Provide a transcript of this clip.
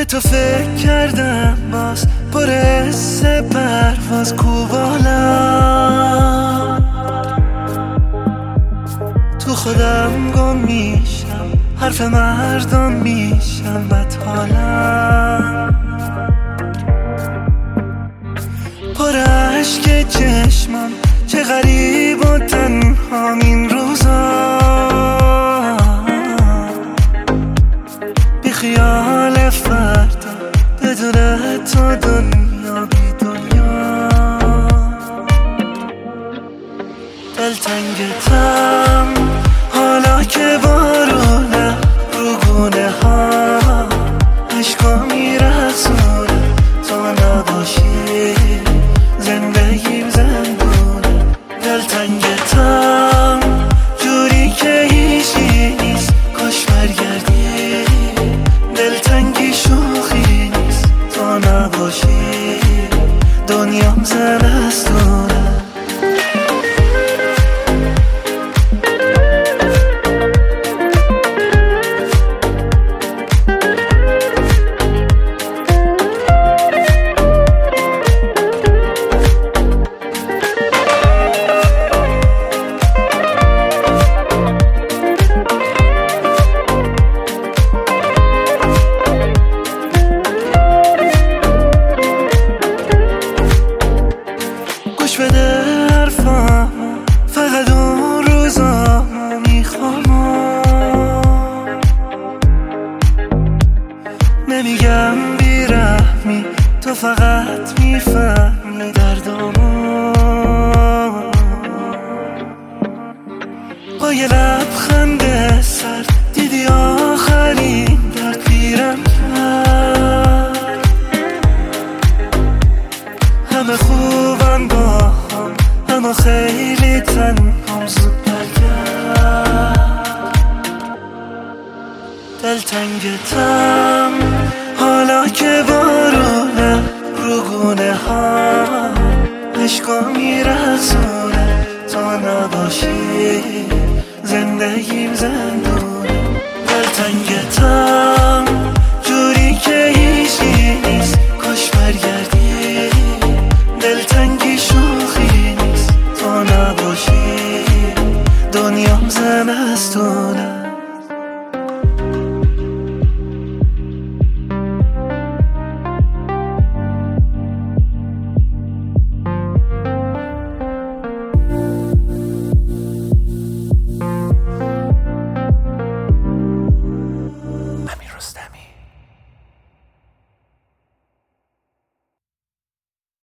تو فکر کردم باز پر حس پرواز کوبالم، تو خودم گم میشم، حرف مردم میشم بدحالم، پر عشق چشمم چه غریب و تنهام این روزا، بی خیال فردا بدون تو دنیا بی دنیا، دلتنگتم حالا که بارونه رو گونه ها، عشقا میرسونه تو نباشی زندگیم زندونه، دلتنگتم جوری که هیچی نیست کاش برگردی، دلتنگی شوخی نیست تو نباشی دنیام زمستونه. گوش بده حرفامو، فقط اون روزامو میخوام، نمیگم بیرحمی تو فقط میفهمی دردامو، با یه لبخند سرد دیدی آخرین درد پیرم کرد، همه خوبم با هم اما خیلی تنهام زود برگرد، دلتنگتم حالا که بارونه رو گونه ها، عشقا میرسونه تا نباشی زندگیم زندون.